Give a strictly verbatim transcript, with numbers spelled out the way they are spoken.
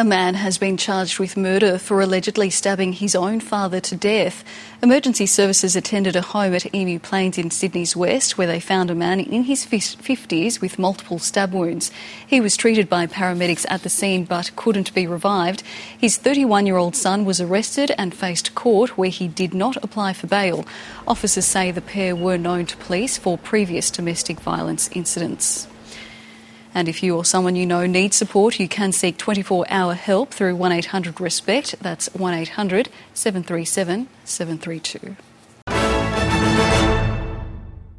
A man has been charged with murder for allegedly stabbing his own father to death. Emergency services attended a home at Emu Plains in Sydney's West where they found a man in his fifties with multiple stab wounds. He was treated by paramedics at the scene but couldn't be revived. His thirty-one-year-old son was arrested and faced court where he did not apply for bail. Officers say the pair were known to police for previous domestic violence incidents. And if you or someone you know needs support, you can seek twenty-four hour help through one eight hundred RESPECT. That's one eight hundred seven three seven seven three two.